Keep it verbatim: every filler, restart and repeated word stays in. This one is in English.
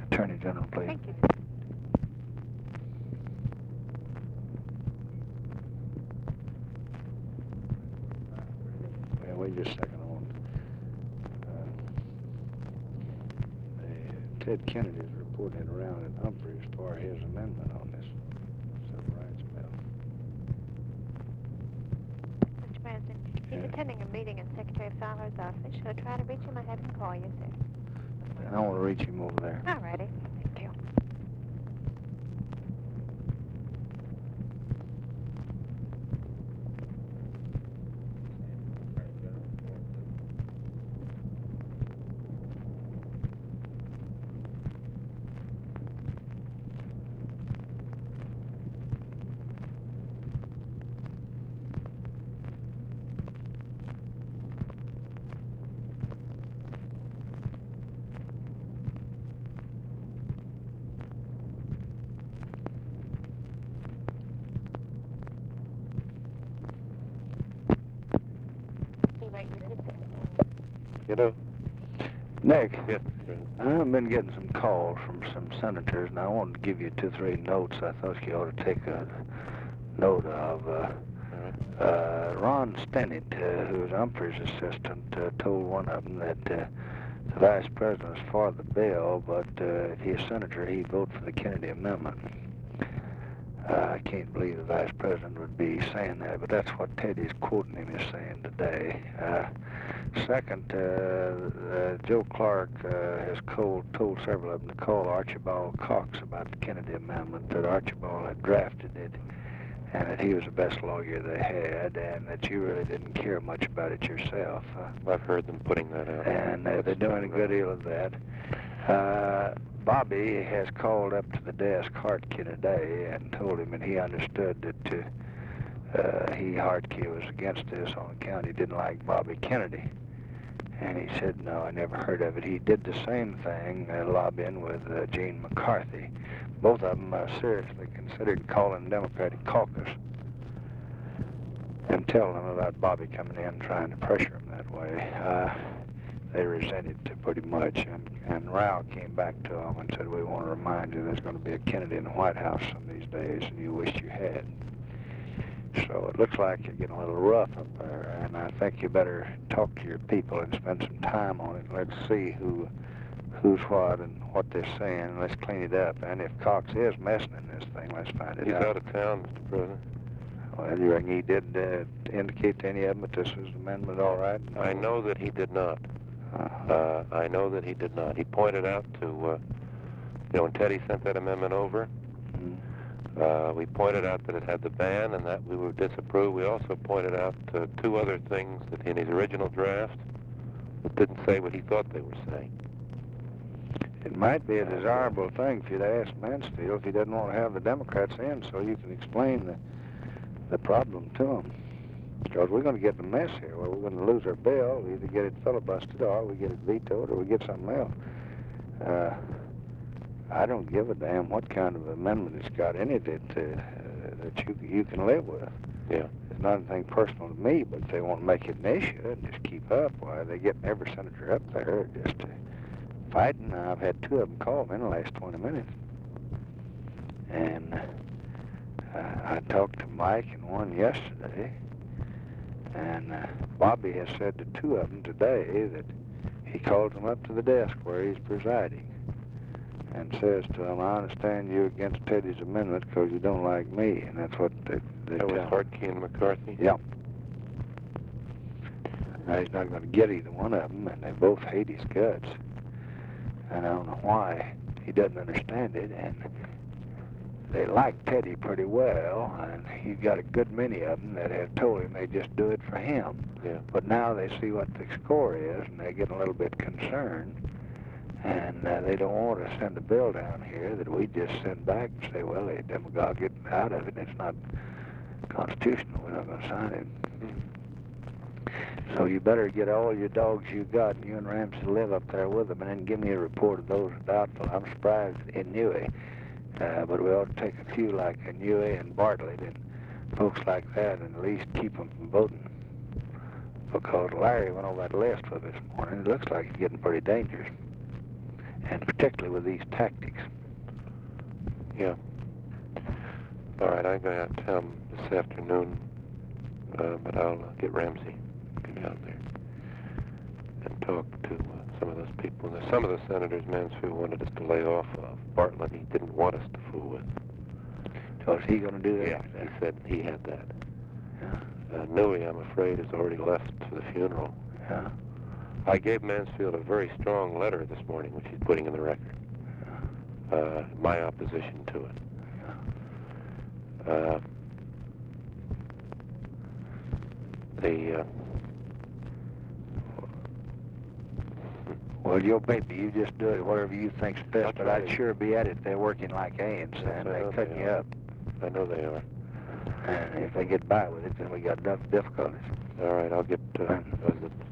Attorney General, please. Thank you. Well, wait just a second on. Uh, the, Ted Kennedy is reporting it around at Humphreys for his amendment on this civil rights bill. Mister President, he's Yeah. attending a meeting in Secretary Fowler's office. Shall I try to reach him or have him call you, sir? I want to reach him over there. All righty. Thank you. You know, Nick, Yes. I've been getting some calls from some senators, and I wanted to give you two, three notes I thought you ought to take a note of. Uh, uh, Ron Stennett, uh, who was Humphrey's assistant, uh, told one of them that uh, the vice president was for the bill, but uh, if he's senator, he'd vote for the Kennedy Amendment. Uh, I can't believe the vice president would be saying that, but that's what Teddy's quoting him as saying today. Uh, second, uh, uh, Joe Clark uh, has called, told several of them to call Archibald Cox about the Kennedy Amendment, that Archibald had drafted it, and that he was the best lawyer they had, and that you really didn't care much about it yourself. Uh, I've heard them putting that out. and uh, they're doing a good deal of that. Uh, Bobby has called up to the desk Hartke today and told him that he understood that uh, uh, he, Hartke, was against this on account he didn't like Bobby Kennedy. And he said, no, I never heard of it. He did the same thing, uh, lobbying with uh, Gene McCarthy. Both of them uh, seriously considered calling the Democratic caucus and telling them about Bobby coming in trying to pressure him that way. Uh, they resented it pretty much, and, and Rao came back to them and said, we want to remind you there's going to be a Kennedy in the White House some of these days, and you wish you had. So it looks like you're getting a little rough up there, and I think you better talk to your people and spend some time on it. Let's see who, who's what and what they're saying. Let's clean it up. And if Cox is messing in this thing, let's find it He's out. out of town, Mister President. Well, you reckon he did uh, indicate to any of them that this was an amendment all right? I know that he did not. Uh-huh. Uh, I know that he did not. He pointed out to, uh, you know, when Teddy sent that amendment over, Mm. uh, we pointed out that it had the ban and that we were disapproved. We also pointed out uh, two other things that in his original draft that didn't say what he thought they were saying. It might be a desirable thing if you'd asked Mansfield if he doesn't want to have the Democrats in so you can explain the, the problem to him. Because we're going to get in a mess here where we're going to lose our bill. We either get it filibustered or we get it vetoed or we get something else. Uh, I don't give a damn what kind of amendment it's got in it that, uh, that you, you can live with. Yeah. It's not anything personal to me, but if they want to make it an issue and just keep up, why, they're getting every senator up there just uh, fighting. I've had two of them call me in the last twenty minutes. And uh, I talked to Mike and one yesterday. And uh, Bobby has said to two of them today that he called them up to the desk where he's presiding and says to them, I understand you're against Teddy's amendment because you don't like me. And that's what they, they That tell was him. Hartke and McCarthy? Yeah. Now, he's not going to get either one of them, and they both hate his guts. And I don't know why he doesn't understand it. And they like Teddy pretty well, and he's got a good many of them that have told him they just do it for him. Yeah. But now they see what the score is, and they're getting a little bit concerned. And uh, they don't want to send a bill down here that we just send back and say, well, the demagogue get out of it. It's not constitutional. We're not going to sign it. So you better get all your dogs you got, and you and Ramsey live up there with them, and then give me a report of those who are doubtful. I'm surprised at Inouye, uh, but we ought to take a few like Inouye and Bartlett and folks like that and at least keep them from voting. Because Larry went over that list with this morning. It looks like it's getting pretty dangerous. and particularly with these tactics. Yeah. All right, I'm going to have to tell him this afternoon, uh, but I'll uh, get Ramsey to get down there and talk to uh, some of those people. There's some of the senators Mansfield wanted us to lay off of. Bartlett, he didn't want us to fool with. So is he going to do that? Yeah, he said he had that. Yeah. Uh, Newey, I'm afraid, has already left for the funeral. Yeah. I gave Mansfield a very strong letter this morning, which he's putting in the record. Uh, my opposition to it. Uh, the, uh, Well, your baby, you just do it whatever you think's best, That's but right. I'd sure be at it if they're working like ants, Yes, and I they're know cutting they you are. up. I know they are. And if they get by with it, then we got enough difficulties. All right, I'll get uh, Right. uh, the